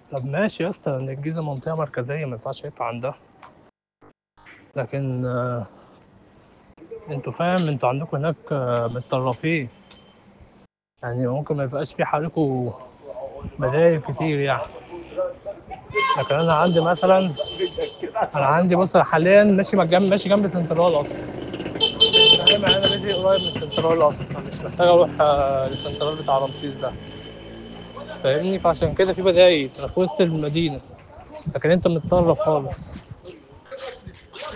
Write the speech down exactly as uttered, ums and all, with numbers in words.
طب ماشي يا اسطى، ان الجيزه منطقه مركزيه ما ينفعش يطلع عندها، لكن آه، انتوا فاهم، انتوا عندكم هناك آه، متطرفين، يعني ممكن ما يبقاش في حواليكوا بدايل كتير يعني. لكن انا عندي مثلا، انا عندي بص، أنا حاليا ماشي جنب ماشي جنب سنترال اصلا، فاهم يعني، انا بيتي قريب من سنترال اصلا، مش محتاج اروح آه، لسنترال بتاع رمسيس ده، فاهمني؟ فعشان كده في بدايل، انا في وسط المدينه، لكن انت متطرف خالص.